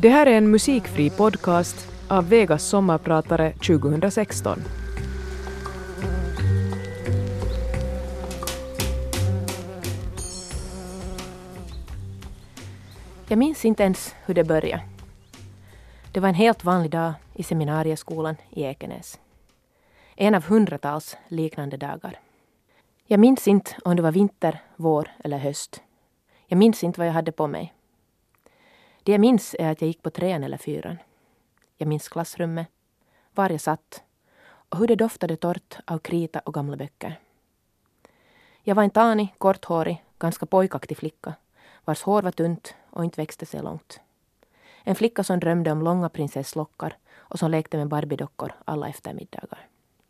Det här är en musikfri podcast av Vegas sommarpratare 2016. Jag minns inte ens hur det började. Det var en helt vanlig dag i seminarieskolan i Ekenäs. En av hundratals liknande dagar. Jag minns inte om det var vinter, vår eller höst. Jag minns inte vad jag hade på mig. Det jag minns är att jag gick på 3:an eller 4:an. Jag minns klassrummet, var jag satt och hur det doftade torrt av krita och gamla böcker. Jag var en tanig, korthårig, ganska pojkaktig flicka vars hår var tunt och inte växte sig långt. En flicka som drömde om långa prinsesslockar och som lekte med Barbie-dockor alla eftermiddagar.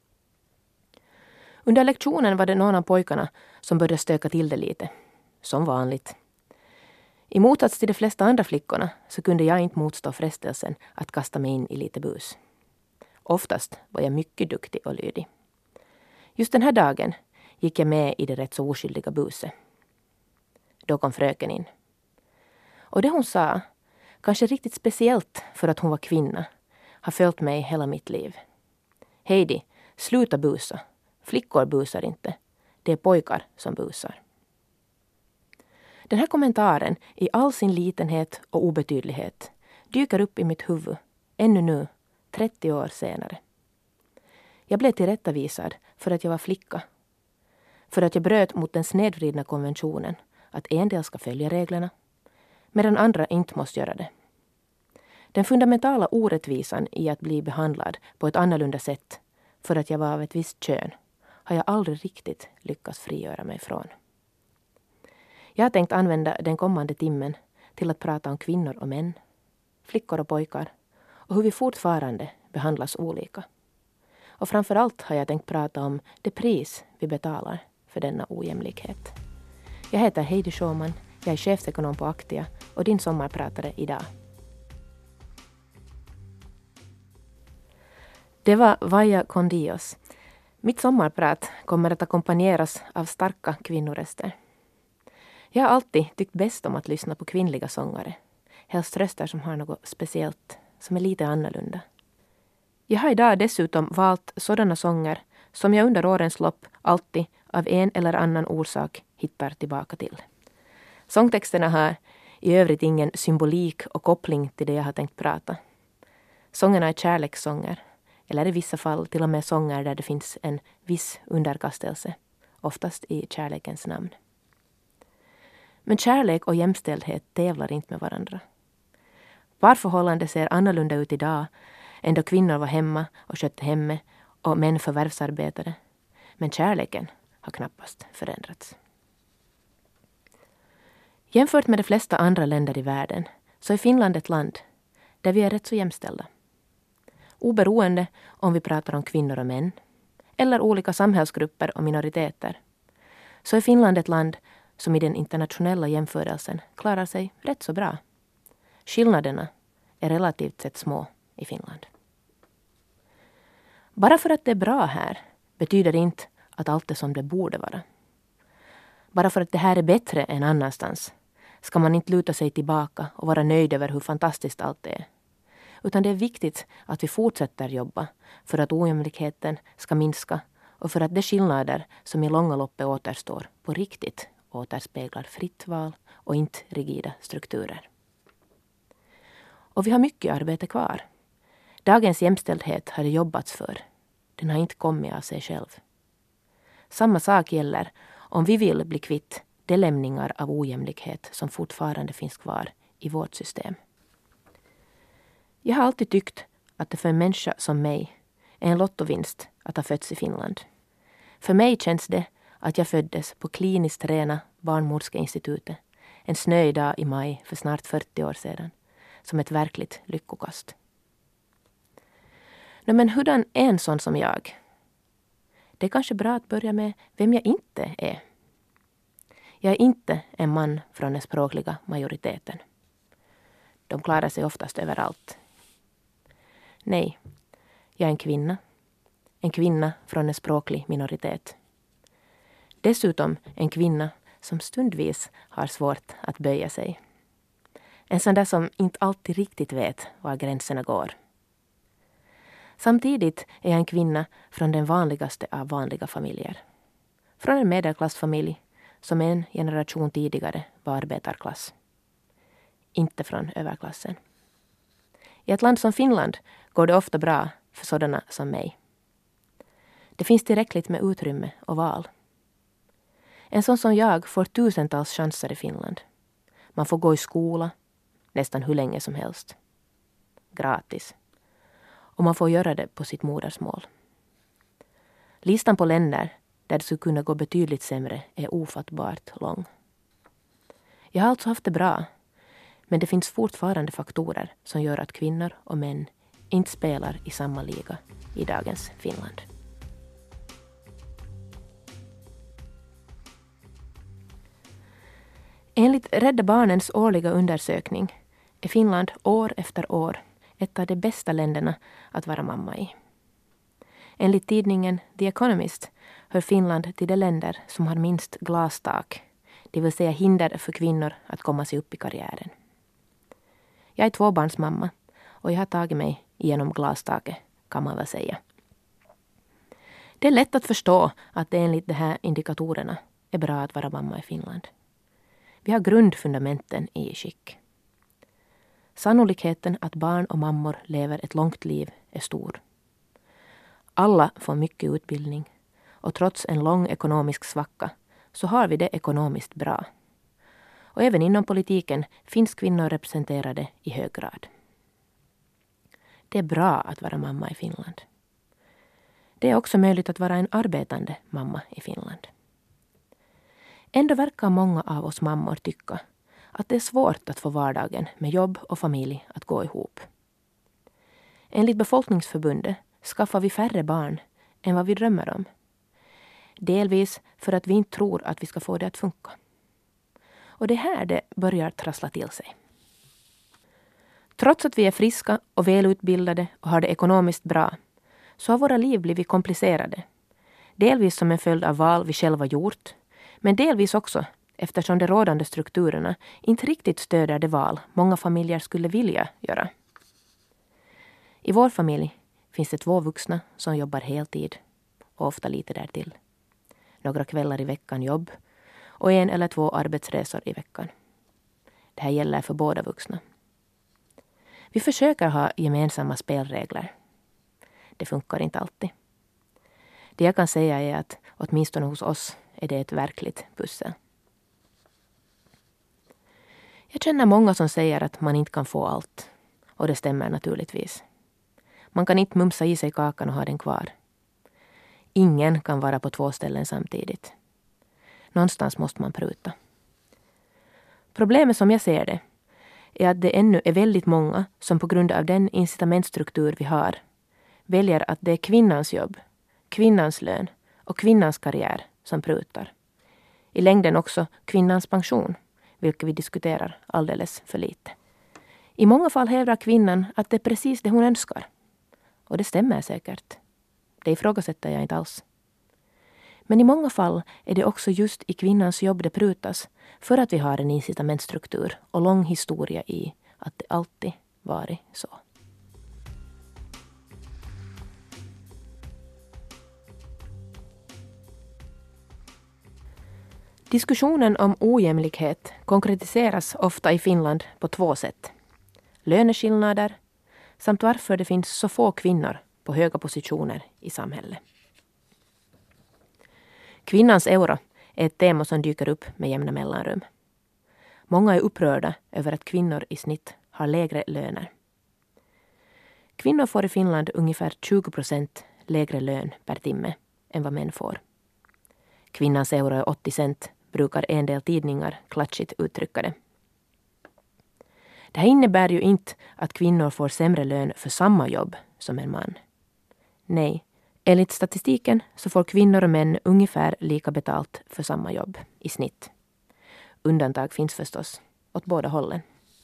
Under lektionen var det någon av pojkarna som började stöka till det lite. Som vanligt. I motsats till de flesta andra flickorna så kunde jag inte motstå frestelsen att kasta mig in i lite bus. Oftast var jag mycket duktig och lydig. Just den här dagen gick jag med i det rätt så oskyldiga buset. Då kom fröken in. Och det hon sa, kanske riktigt speciellt för att hon var kvinna, har följt mig hela mitt liv. Heidi, sluta busa. Flickor busar inte. Det är pojkar som busar. Den här kommentaren i all sin litenhet och obetydlighet dyker upp i mitt huvud, ännu nu, 30 år senare. Jag blev tillrättavisad för att jag var flicka. För att jag bröt mot den snedvridna konventionen att en del ska följa reglerna, medan andra inte måste göra det. Den fundamentala orättvisan i att bli behandlad på ett annorlunda sätt för att jag var av ett visst kön har jag aldrig riktigt lyckats frigöra mig från. Jag har tänkt använda den kommande timmen till att prata om kvinnor och män, flickor och pojkar och hur vi fortfarande behandlas olika. Och framförallt har jag tänkt prata om det pris vi betalar för denna ojämlikhet. Jag heter Heidi Sjöman, jag är chefsekonom på Aktia och din sommarpratare idag. Det var Vaja con Dios. Mitt sommarprat kommer att ackompanjeras av starka kvinnoröster. Jag har alltid tyckt bäst om att lyssna på kvinnliga sångare. Helst röster som har något speciellt, som är lite annorlunda. Jag har idag dessutom valt sådana sånger som jag under årens lopp alltid av en eller annan orsak hittar tillbaka till. Sångtexterna har i övrigt ingen symbolik och koppling till det jag har tänkt prata. Sångerna är kärlekssånger, eller i vissa fall till och med sånger där det finns en viss underkastelse, oftast i kärlekens namn. Men kärlek och jämställdhet tävlar inte med varandra. Parförhållande ser annorlunda ut idag än då kvinnor var hemma och skötte hemmet och män förvärvsarbetade. Men kärleken har knappast förändrats. Jämfört med de flesta andra länder i världen så är Finland ett land där vi är rätt så jämställda. Oberoende om vi pratar om kvinnor och män eller olika samhällsgrupper och minoriteter så är Finland ett land som i den internationella jämförelsen klarar sig rätt så bra. Skillnaderna är relativt sett små i Finland. Bara för att det är bra här betyder det inte att allt är som det borde vara. Bara för att det här är bättre än annanstans ska man inte luta sig tillbaka och vara nöjd över hur fantastiskt allt är. Utan det är viktigt att vi fortsätter jobba för att ojämlikheten ska minska och för att de skillnader som i långa loppet återstår på riktigt återspeglar fritt val och inte rigida strukturer. Och vi har mycket arbete kvar. Dagens jämställdhet har det jobbats för. Den har inte kommit av sig själv. Samma sak gäller om vi vill bli kvitt de lämningar av ojämlikhet som fortfarande finns kvar i vårt system. Jag har alltid tyckt att det för en människa som mig är en lottovinst att ha fötts i Finland. För mig känns det att jag föddes på kliniskt rena barnmorskeinstitutet en snöig dag i maj för snart 40 år sedan som ett verkligt lyckokast. Men hurdan är en sån som jag? Det är kanske bra att börja med vem jag inte är. Jag är inte en man från den språkliga majoriteten. De klarar sig oftast överallt. Nej, jag är en kvinna. En kvinna från en språklig minoritet. Dessutom en kvinna som stundvis har svårt att böja sig. En sån där som inte alltid riktigt vet var gränserna går. Samtidigt är jag en kvinna från den vanligaste av vanliga familjer. Från en medelklassfamilj som en generation tidigare var arbetarklass. Inte från överklassen. I ett land som Finland går det ofta bra för sådana som mig. Det finns tillräckligt med utrymme och val. En sån som jag får tusentals chanser i Finland. Man får gå i skola nästan hur länge som helst. Gratis. Och man får göra det på sitt modersmål. Listan på länder där det skulle kunna gå betydligt sämre är ofattbart lång. Jag har alltså haft det bra, men det finns fortfarande faktorer som gör att kvinnor och män inte spelar i samma liga i dagens Finland. Enligt Rädda Barnens årliga undersökning är Finland år efter år ett av de bästa länderna att vara mamma i. Enligt tidningen The Economist hör Finland till de länder som har minst glastak, det vill säga hinder för kvinnor att komma sig upp i karriären. Jag är tvåbarnsmamma och jag har tagit mig igenom glastaket, kan man väl säga. Det är lätt att förstå att det enligt de här indikatorerna är bra att vara mamma i Finland. Vi har grundfundamenten i skick. Sannolikheten att barn och mammor lever ett långt liv är stor. Alla får mycket utbildning och trots en lång ekonomisk svacka så har vi det ekonomiskt bra. Och även inom politiken finns kvinnor representerade i hög grad. Det är bra att vara mamma i Finland. Det är också möjligt att vara en arbetande mamma i Finland. Ändå verkar många av oss mammor tycka att det är svårt att få vardagen med jobb och familj att gå ihop. Enligt Befolkningsförbundet skaffar vi färre barn än vad vi drömmer om. Delvis för att vi inte tror att vi ska få det att funka. Och det är här det börjar trassla till sig. Trots att vi är friska och välutbildade och har det ekonomiskt bra så har våra liv blivit komplicerade. Delvis som en följd av val vi själva gjort, men delvis också eftersom de rådande strukturerna inte riktigt stöder det val många familjer skulle vilja göra. I vår familj finns det 2 vuxna som jobbar heltid och ofta lite därtill. Några kvällar i veckan jobb och 1 eller 2 arbetsresor i veckan. Det här gäller för båda vuxna. Vi försöker ha gemensamma spelregler. Det funkar inte alltid. Det jag kan säga är att åtminstone hos oss är det ett verkligt pussel. Jag känner många som säger att man inte kan få allt. Och det stämmer naturligtvis. Man kan inte mumsa i sig kakan och ha den kvar. Ingen kan vara på 2 ställen samtidigt. Någonstans måste man pruta. Problemet som jag ser det är att det ännu är väldigt många som på grund av den incitamentstruktur vi har väljer att det är kvinnans jobb, kvinnans lön och kvinnans karriär som prutar. I längden också kvinnans pension, vilket vi diskuterar alldeles för lite. I många fall hävdar kvinnan att det är precis det hon önskar. Och det stämmer säkert. Det ifrågasätter jag inte alls. Men i många fall är det också just i kvinnans jobb det prutas för att vi har en incitamentstruktur och lång historia i att det alltid varit så. Diskussionen om ojämlikhet konkretiseras ofta i Finland på 2 sätt. Löneskillnader samt varför det finns så få kvinnor på höga positioner i samhället. Kvinnans euro är ett tema som dyker upp med jämna mellanrum. Många är upprörda över att kvinnor i snitt har lägre löner. Kvinnor får i Finland ungefär 20% lägre lön per timme än vad män får. Kvinnans euro är 80 cent, brukar en del tidningar klatschigt uttrycka det. Det här innebär ju inte att kvinnor får sämre lön för samma jobb som en man. Nej, enligt statistiken så får kvinnor och män ungefär lika betalt för samma jobb i snitt. Undantag finns förstås åt båda hållen.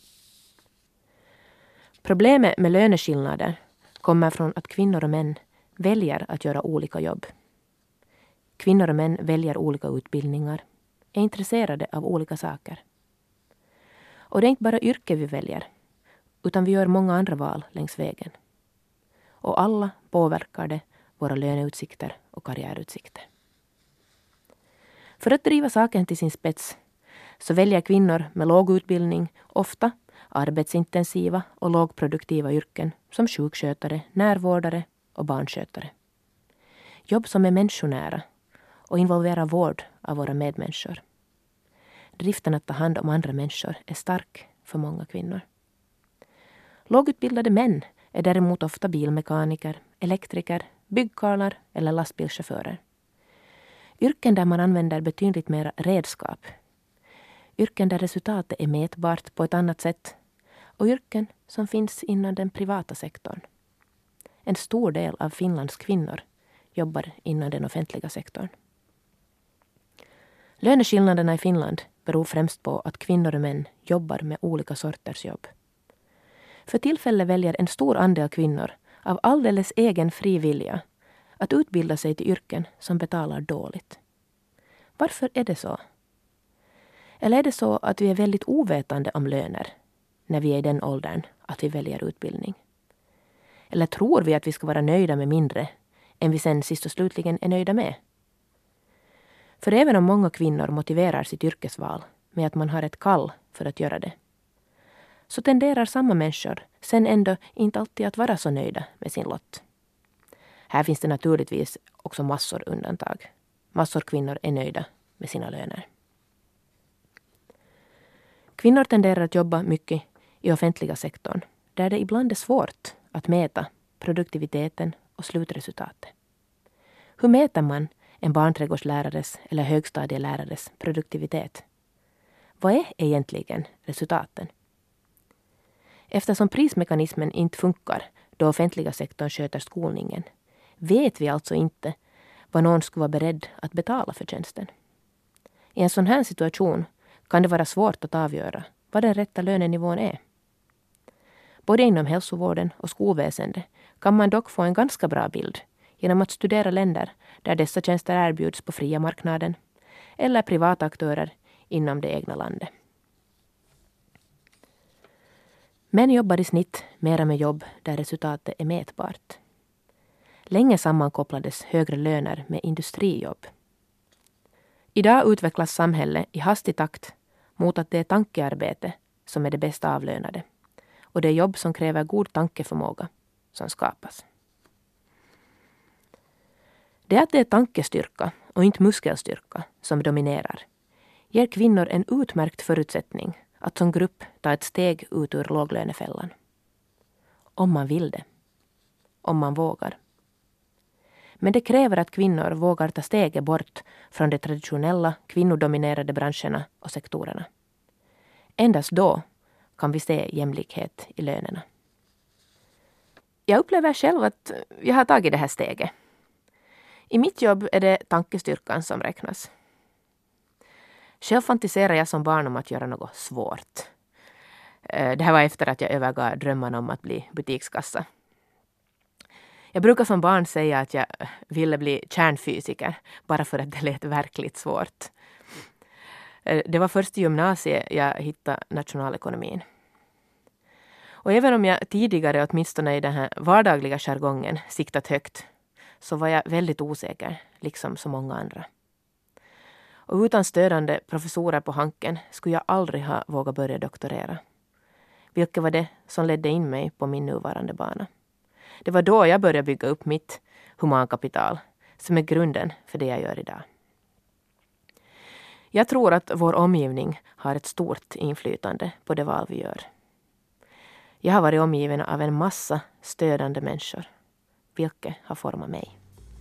Problemet med löneskillnader kommer från att kvinnor och män väljer att göra olika jobb. Kvinnor och män väljer olika utbildningar, är intresserade av olika saker. Och det är inte bara yrke vi väljer, utan vi gör många andra val längs vägen. Och alla påverkar det våra löneutsikter och karriärutsikter. För att driva saken till sin spets så väljer kvinnor med låg utbildning ofta arbetsintensiva och lågproduktiva yrken som sjukskötare, närvårdare och barnskötare. Jobb som är människonära och involverar vård av våra medmänniskor. Driften att ta hand om andra människor är stark för många kvinnor. Lågutbildade män är däremot ofta bilmekaniker, elektriker, byggkarlar eller lastbilschaufförer. Yrken där man använder betydligt mer redskap. Yrken där resultatet är mätbart på ett annat sätt. Och yrken som finns inom den privata sektorn. En stor del av Finlands kvinnor jobbar inom den offentliga sektorn. Löneskillnaderna i Finland beror främst på att kvinnor och män jobbar med olika sorters jobb. För tillfället väljer en stor andel kvinnor av alldeles egen fri vilja att utbilda sig till yrken som betalar dåligt. Varför är det så? Eller är det så att vi är väldigt ovetande om löner när vi är i den åldern att vi väljer utbildning? Eller tror vi att vi ska vara nöjda med mindre än vi sen sist och slutligen är nöjda med? För även om många kvinnor motiverar sitt yrkesval med att man har ett kall för att göra det, så tenderar samma människor sen ändå inte alltid att vara så nöjda med sin lott. Här finns det naturligtvis också massor undantag. Massor kvinnor är nöjda med sina löner. Kvinnor tenderar att jobba mycket i offentliga sektorn, där det ibland är svårt att mäta produktiviteten och slutresultatet. Hur mäter man en barnträdgårdslärares eller högstadielärares produktivitet? Vad är egentligen resultaten? Eftersom prismekanismen inte funkar då offentliga sektorn sköter skolningen, vet vi alltså inte vad någon skulle vara beredd att betala för tjänsten. I en sån här situation kan det vara svårt att avgöra vad den rätta lönenivån är. Både inom hälsovården och skolväsendet kan man dock få en ganska bra bild genom att studera länder där dessa tjänster erbjuds på fria marknaden eller privata aktörer inom det egna landet. Män jobbar i snitt mera med jobb där resultatet är mätbart. Länge sammankopplades högre löner med industrijobb. Idag utvecklas samhället i hastig takt mot att det är tankearbete som är det bästa avlönade. Och det är jobb som kräver god tankeförmåga som skapas. Det att det är tankestyrka och inte muskelstyrka som dominerar ger kvinnor en utmärkt förutsättning att som grupp ta ett steg ut ur låglönefällan. Om man vill det. Om man vågar. Men det kräver att kvinnor vågar ta steget bort från de traditionella kvinnodominerade branscherna och sektorerna. Endast då kan vi se jämlikhet i lönerna. Jag upplever själv att jag har tagit det här steget. I mitt jobb är det tankestyrkan som räknas. Själv fantiserar jag som barn om att göra något svårt. Det här var efter att jag övergav drömmarna om att bli butikskassa. Jag brukar som barn säga att jag ville bli kärnfysiker bara för att det lät verkligt svårt. Det var först i gymnasiet jag hittade nationalekonomin. Och även om jag tidigare åtminstone i den här vardagliga jargongen siktat högt, så var jag väldigt osäker, liksom så många andra. Och utan stödande professorer på hanken skulle jag aldrig ha vågat börja doktorera. Vilket var det som ledde in mig på min nuvarande bana. Det var då jag började bygga upp mitt humankapital, som är grunden för det jag gör idag. Jag tror att vår omgivning har ett stort inflytande på det val vi gör. Jag har varit omgiven av en massa stödande människor, vilket har format mig.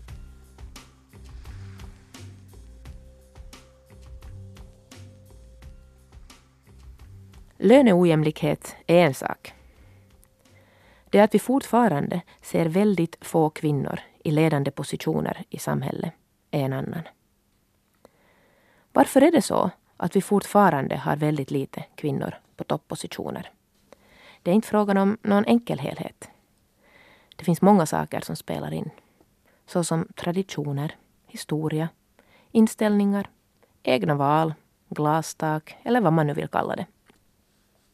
Löneojämlikhet är en sak. Det är att vi fortfarande ser väldigt få kvinnor i ledande positioner i samhället är en annan. Varför är det så att vi fortfarande har väldigt lite kvinnor på toppositioner? Det är inte frågan om någon enkel helhet. Det finns många saker som spelar in. Såsom traditioner, historia, inställningar, egna val, glastak eller vad man nu vill kalla det.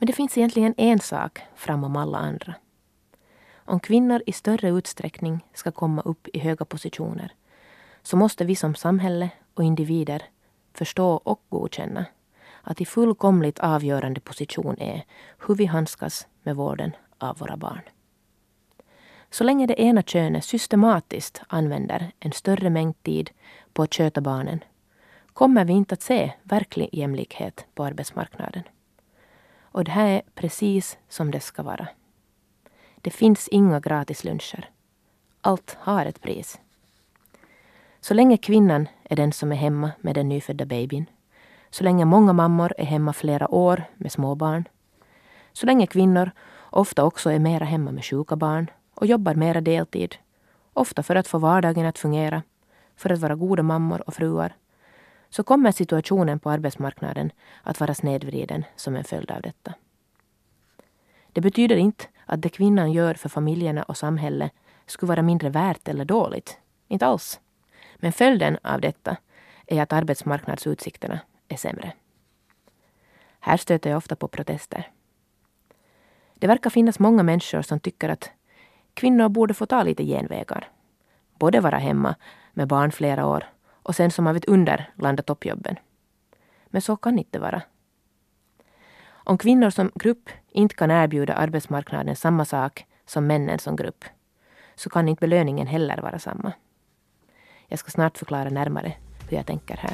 Men det finns egentligen en sak framom alla andra. Om kvinnor i större utsträckning ska komma upp i höga positioner så måste vi som samhälle och individer förstå och godkänna att i fullkomligt avgörande position är hur vi handskas med vården av våra barn. Så länge det ena könet systematiskt använder en större mängd tid på att sköta barnen kommer vi inte att se verklig jämlikhet på arbetsmarknaden. Och det här är precis som det ska vara. Det finns inga gratis luncher. Allt har ett pris. Så länge kvinnan är den som är hemma med den nyfödda babyn, så länge många mammor är hemma flera år med småbarn, så länge kvinnor ofta också är mera hemma med sjuka barn och jobbar mera deltid, ofta för att få vardagen att fungera, för att vara goda mammor och fruar, så kommer situationen på arbetsmarknaden att vara snedvriden som en följd av detta. Det betyder inte att det kvinnan gör för familjerna och samhället skulle vara mindre värt eller dåligt. Inte alls. Men följden av detta är att arbetsmarknadsutsikterna är sämre. Här stöter jag ofta på protester. Det verkar finnas många människor som tycker att kvinnor borde få ta lite genvägar. Både vara hemma med barn flera år och sen som av ett under landa toppjobben. Men så kan inte vara. Om kvinnor som grupp inte kan erbjuda arbetsmarknaden samma sak som männen som grupp så kan inte belöningen heller vara samma. Jag ska snart förklara närmare hur jag tänker här.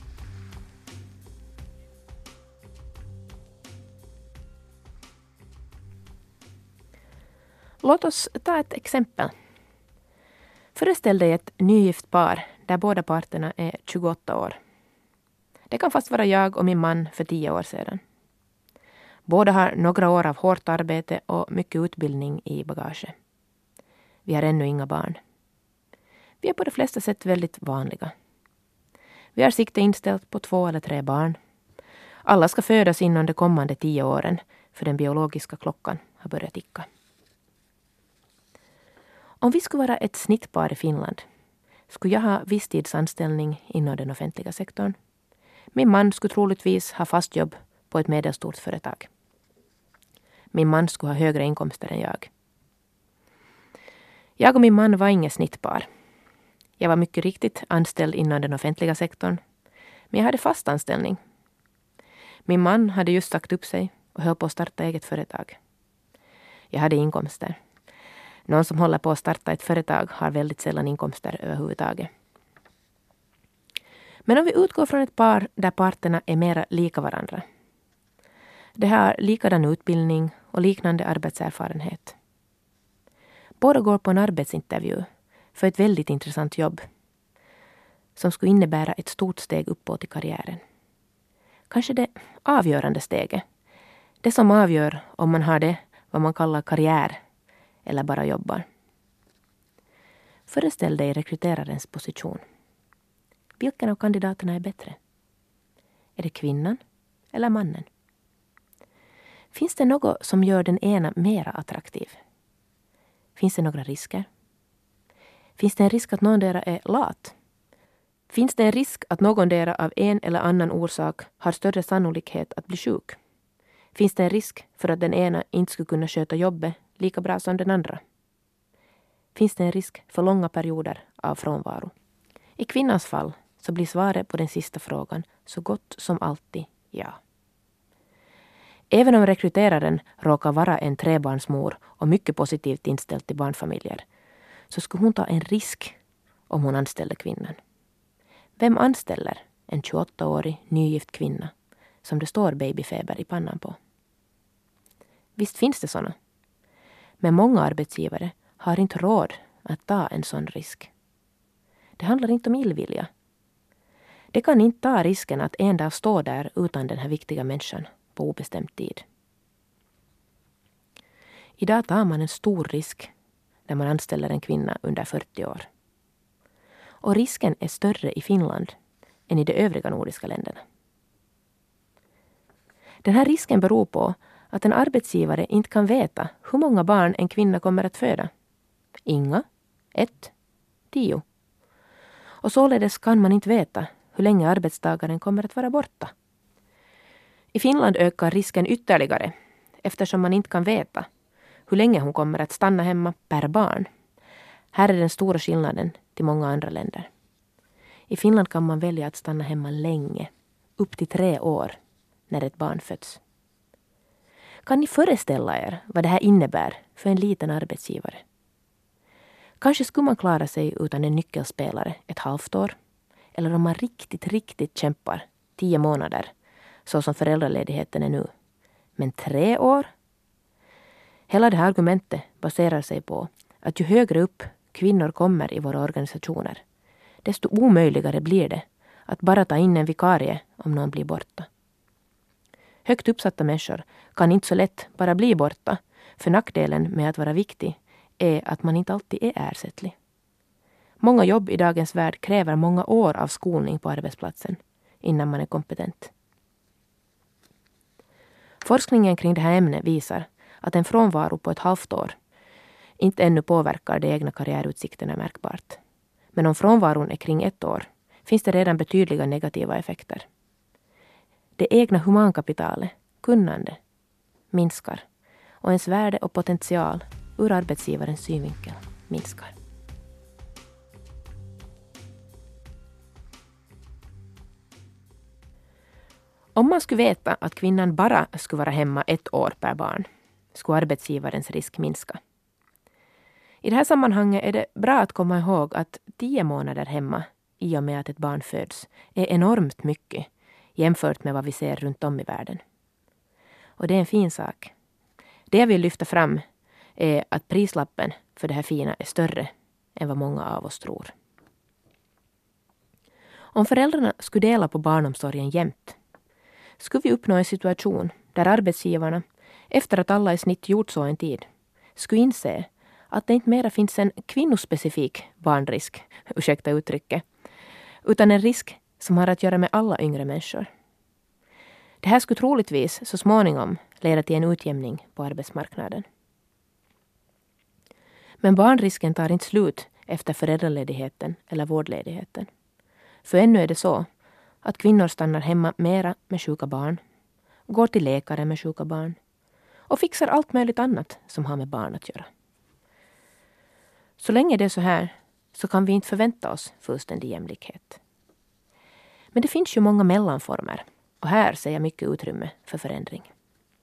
Låt oss ta ett exempel. Föreställ dig ett nygift par där båda parterna är 28 år. Det kan fast vara jag och min man för 10 år sedan. Båda har några år av hårt arbete och mycket utbildning i bagage. Vi har ännu inga barn. Vi är på de flesta sätt väldigt vanliga. Vi har sikte inställt på 2 eller 3 barn. Alla ska födas inom de kommande 10 åren för den biologiska klockan har börjat ticka. Om vi skulle vara ett snittpar i Finland skulle jag ha visstidsanställning inom den offentliga sektorn. Min man skulle troligtvis ha fast jobb på ett medelstort företag. Min man skulle ha högre inkomster än jag. Jag och min man var inget snittpar. Jag var mycket riktigt anställd inom den offentliga sektorn, men jag hade fast anställning. Min man hade just sagt upp sig och höll på att starta eget företag. Jag hade inkomster. Någon som håller på att starta ett företag har väldigt sällan inkomster överhuvudtaget. Men om vi utgår från ett par där parterna är mera lika varandra. De har likadan utbildning och liknande arbetserfarenhet. Båda går på en arbetsintervju för ett väldigt intressant jobb som skulle innebära ett stort steg uppåt i karriären. Kanske det avgörande steget. Det som avgör om man har det vad man kallar karriär eller bara jobbar. Föreställ dig rekryterarens position. Vilken av kandidaterna är bättre? Är det kvinnan eller mannen? Finns det något som gör den ena mera attraktiv? Finns det några risker? Finns det en risk att någon dera är lat? Finns det en risk att någon dera av en eller annan orsak har större sannolikhet att bli sjuk? Finns det en risk för att den ena inte skulle kunna sköta jobbet lika bra som den andra? Finns det en risk för långa perioder av frånvaro? I kvinnans fall så blir svaret på den sista frågan så gott som alltid ja. Även om rekryteraren råkar vara en 3-barnsmor och mycket positivt inställd till barnfamiljer så skulle hon ta en risk om hon anställde kvinnan. Vem anställer en 28-årig nygift kvinna som det står babyfeber i pannan på? Visst finns det såna. Men många arbetsgivare har inte råd att ta en sån risk. Det handlar inte om illvilja. Det kan inte ta risken att en dag stå där utan den här viktiga människan på obestämd tid. Idag tar man en stor risk när man anställer en kvinna under 40 år. Och risken är större i Finland än i de övriga nordiska länderna. Den här risken beror på att en arbetsgivare inte kan veta hur många barn en kvinna kommer att föda. Inga, 1, 10. Och således kan man inte veta hur länge arbetstagaren kommer att vara borta. I Finland ökar risken ytterligare eftersom man inte kan veta hur länge hon kommer att stanna hemma per barn. Här är den stora skillnaden till många andra länder. I Finland kan man välja att stanna hemma länge, upp till 3 år, när ett barn föds. Kan ni föreställa er vad det här innebär för en liten arbetsgivare? Kanske skulle man klara sig utan en nyckelspelare ett halvt år. Eller om man riktigt kämpar 10 månader, så som föräldraledigheten är nu. Men 3 år? Hela det här argumentet baserar sig på att ju högre upp kvinnor kommer i våra organisationer, desto omöjligare blir det att bara ta in en vikarie om någon blir borta. Högt uppsatta människor kan inte så lätt bara bli borta, för nackdelen med att vara viktig är att man inte alltid är ersättlig. Många jobb i dagens värld kräver många år av skolning på arbetsplatsen innan man är kompetent. Forskningen kring det här ämnet visar att en frånvaro på ett halvt år inte ännu påverkar de egna karriärutsikterna märkbart. Men om frånvaron är kring 1 år finns det redan betydliga negativa effekter. Det egna humankapitalet, kunnande, minskar och ens värde och potential ur arbetsgivarens synvinkel minskar. Om man skulle veta att kvinnan bara skulle vara hemma 1 år per barn, skulle arbetsgivarens risk minska. I det här sammanhanget är det bra att komma ihåg att 10 månader hemma i och med att ett barn föds är enormt mycket jämfört med vad vi ser runt om i världen. Och det är en fin sak. Det jag vill lyfta fram är att prislappen för det här fina är större än vad många av oss tror. Om föräldrarna skulle dela på barnomsorgen jämt, skulle vi uppnå en situation där arbetsgivarna, efter att alla i snitt gjort så en tid, skulle inse att det inte mera finns en kvinnospecifik barnrisk, ursäkta uttrycket, utan en risk som har att göra med alla yngre människor. Det här skulle troligtvis så småningom leda till en utjämning på arbetsmarknaden. Men barnrisken tar inte slut efter föräldraledigheten eller vårdledigheten. För ännu är det så att kvinnor stannar hemma mera med sjuka barn, går till läkare med sjuka barn och fixar allt möjligt annat som har med barn att göra. Så länge det är så här så kan vi inte förvänta oss fullständig jämlikhet. Men det finns ju många mellanformer och här ser jag mycket utrymme för förändring.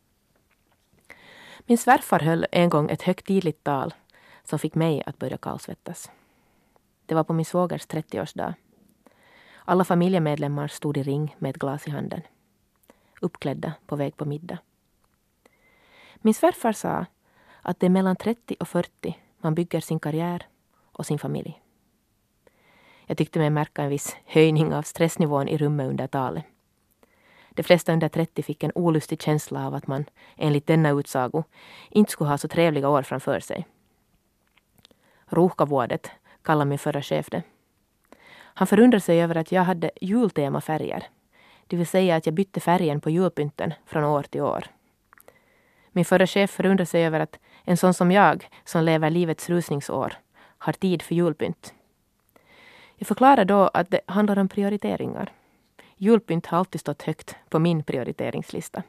Min svärfar höll en gång ett högtidligt tal som fick mig att börja kallsvettas. Det var på min svågers 30-årsdag. Alla familjemedlemmar stod i ring med ett glas i handen, uppklädda på väg på middag. Min svärfar sa att det är mellan 30 och 40 man bygger sin karriär och sin familj. Jag tyckte mig märka en viss höjning av stressnivån i rummet under talet. De flesta under 30 fick en olustig känsla av att man, enligt denna utsago, inte skulle ha så trevliga år framför sig. Ruuhkavuodet kallar min förra chef det. Han förundrade sig över att jag hade jultemafärger, det vill säga att jag bytte färgen på julpynten från år till år. Min förra chef förundrade sig över att en sån som jag, som lever livets rusningsår, har tid för julpynt. Jag förklarar då att det handlar om prioriteringar. Julpynt har alltid stått högt på min prioriteringslista.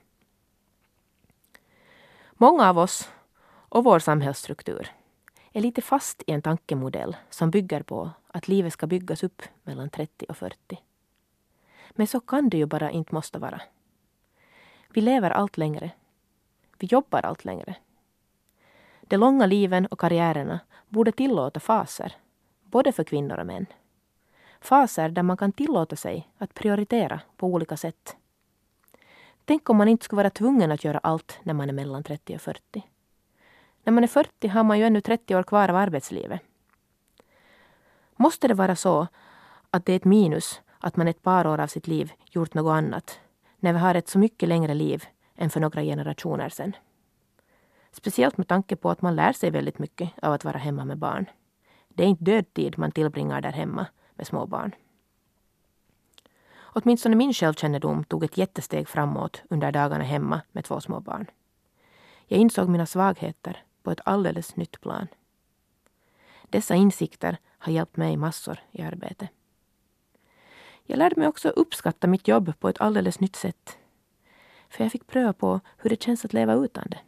Många av oss och vår samhällsstruktur är lite fast i en tankemodell som bygger på att livet ska byggas upp mellan 30 och 40. Men så kan det ju bara inte måste vara. Vi lever allt längre. Vi jobbar allt längre. De långa liven och karriärerna borde tillåta faser, både för kvinnor och män. Faser där man kan tillåta sig att prioritera på olika sätt. Tänk om man inte skulle vara tvungen att göra allt när man är mellan 30 och 40. När man är 40 har man ju ännu 30 år kvar av arbetslivet. Måste det vara så att det är ett minus att man ett par år av sitt liv gjort något annat, när vi har ett så mycket längre liv än för några generationer sedan? Speciellt med tanke på att man lär sig väldigt mycket av att vara hemma med barn. Det är inte dödtid man tillbringar där hemma med små barn. Åtminstone min självkännedom tog ett jättesteg framåt under dagarna hemma med 2 små barn. Jag insåg mina svagheter på ett alldeles nytt plan. Dessa insikter har hjälpt mig massor i arbete. Jag lärde mig också uppskatta mitt jobb på ett alldeles nytt sätt. för jag fick pröva på hur det känns att leva utan det.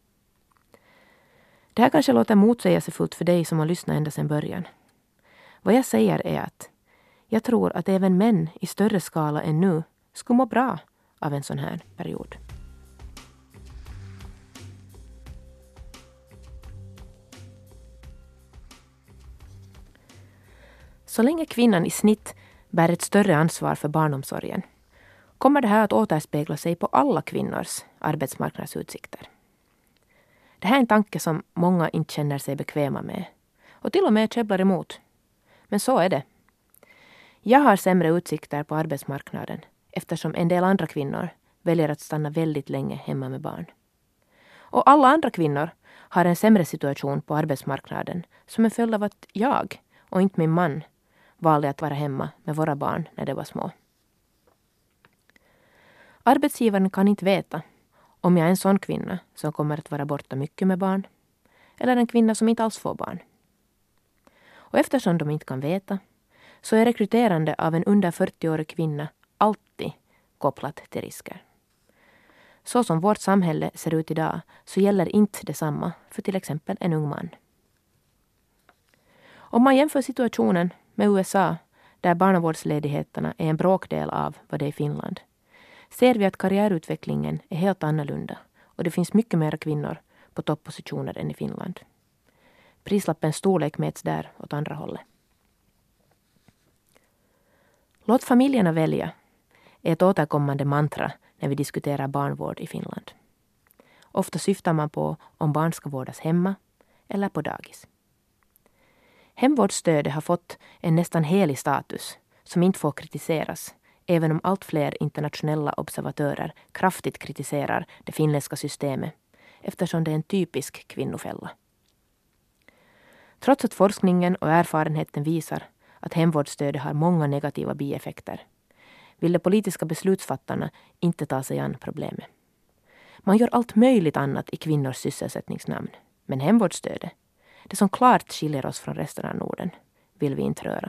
Det här kanske låter motsägelsefullt för dig som har lyssnat ända sedan början. Vad jag säger är att jag tror att även män i större skala än nu skulle må bra av en sån här period. Så länge kvinnan i snitt bär ett större ansvar för barnomsorgen kommer det här att återspegla sig på alla kvinnors arbetsmarknadsutsikter. Det här är en tanke som många inte känner sig bekväma med och till och med käbblar emot. Men så är det. Jag har sämre utsikter på arbetsmarknaden eftersom en del andra kvinnor väljer att stanna väldigt länge hemma med barn. Och alla andra kvinnor har en sämre situation på arbetsmarknaden som en följd av att jag och inte min man valde att vara hemma med våra barn när de var små. Arbetsgivaren kan inte veta om jag är en sån kvinna som kommer att vara borta mycket med barn eller en kvinna som inte alls får barn. Och eftersom de inte kan veta så är rekryterande av en under 40-årig kvinna alltid kopplat till risker. Så som vårt samhälle ser ut idag så gäller inte detsamma för till exempel en ung man. Om man jämför situationen med USA, där barnavårdsledigheterna är en bråkdel av vad det är i Finland, ser vi att karriärutvecklingen är helt annorlunda och det finns mycket mer kvinnor på toppositioner än i Finland. Prislappens storlek mäts där åt andra hållet. Låt familjerna välja är ett återkommande mantra när vi diskuterar barnvård i Finland. Ofta syftar man på om barn ska vårdas hemma eller på dagis. Hemvårdsstödet har fått en nästan helig status som inte får kritiseras, även om allt fler internationella observatörer kraftigt kritiserar det finländska systemet eftersom det är en typisk kvinnofälla. Trots att forskningen och erfarenheten visar att hemvårdsstödet har många negativa bieffekter vill de politiska beslutsfattarna inte ta sig an problemet. Man gör allt möjligt annat i kvinnors sysselsättningsnamn, men hemvårdsstödet, det som klart skiljer oss från resten av Norden, vill vi inte röra.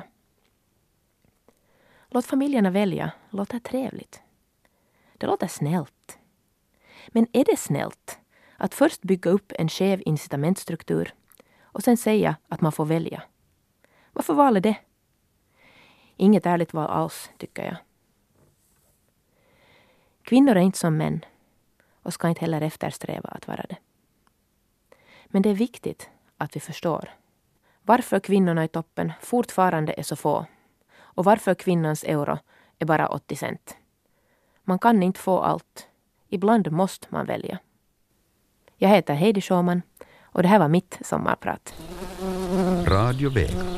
Låt familjerna välja, låter trevligt. Det låter snällt. Men är det snällt att först bygga upp en skev incitamentstruktur och sen säga att man får välja? Varför val är det? Inget ärligt val alls, tycker jag. Kvinnor är inte som män och ska inte heller eftersträva att vara det. Men det är viktigt att vi förstår varför kvinnorna i toppen fortfarande är så få och varför kvinnans euro är bara 80 cent. Man kan inte få allt. Ibland måste man välja. Jag heter Heidi Schauman och det här var mitt sommarprat. Radio Vega.